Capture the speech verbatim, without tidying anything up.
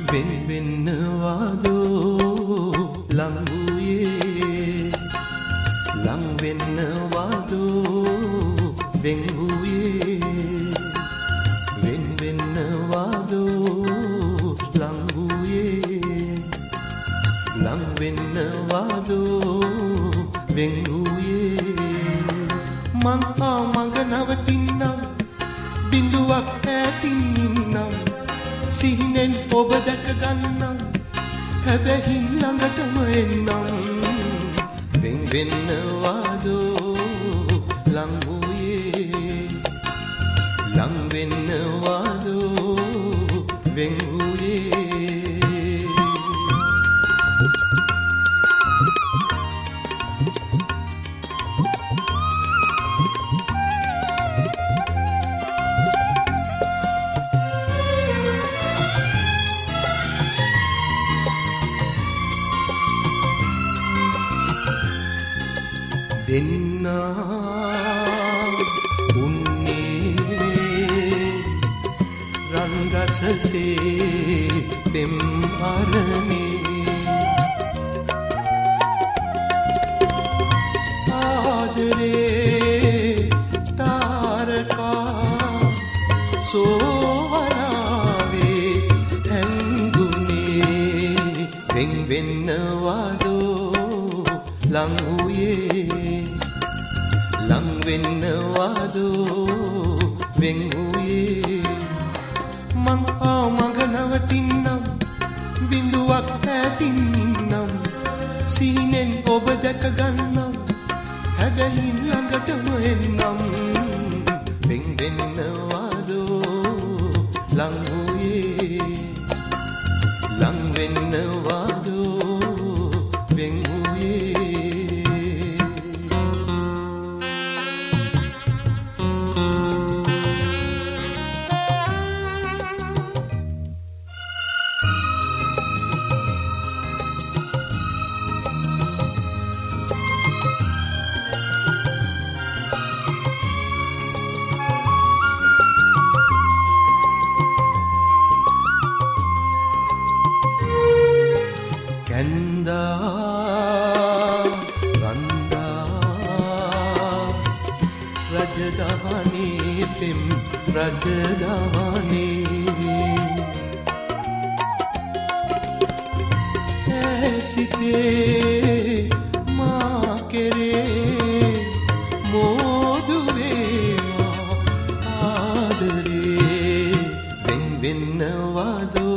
වෙන් වෙන්නවාදෝ ලං වූයේ ලං වෙන්නවාදෝ වෙන් වූයේ වෙන් වෙන්නවාදෝ ලං වූයේ ලං වෙන්නවාදෝ වෙන් වූයේ මං ආ මඟ නවතින්නම් බිඳුවක් ඈතින් ඉන්නම් සිහිනෙන් ඔබ දැක ගන්නම් හැබැයි ළඟටම එන්නම් වෙන් වෙන්නවාදෝ ලං වූයේ ලං වෙන්නවාදෝ වෙන් වූයේ දෙන්නා උන්නේ රන් රසසේ පෙම් අරනේ ආදරේ තාරකා සෝවලාවේ හැංගුනේ වෙන් වෙන්නවාදෝ ලං වූයේ ලං වෙන්නවාදෝ වෙන් වූයේ මං ආ මඟ නවතින්නම් බිඳුවක් ඈතින් ඉන්නම් සිහිනෙන් ඔබ දැක ගන්නම් හැබැයි ළඟටම එන්නම් වෙන් වෙන්නවාදෝ ලං වූයේ ලං වෙන්නවාදෝ වෙන් වූයේ රජදහනේ පෙම් රජදහනේ ඇසිතේ මා කෙරේ මෝදු වේවා ආදරේ වෙන් වෙන්නවාදෝ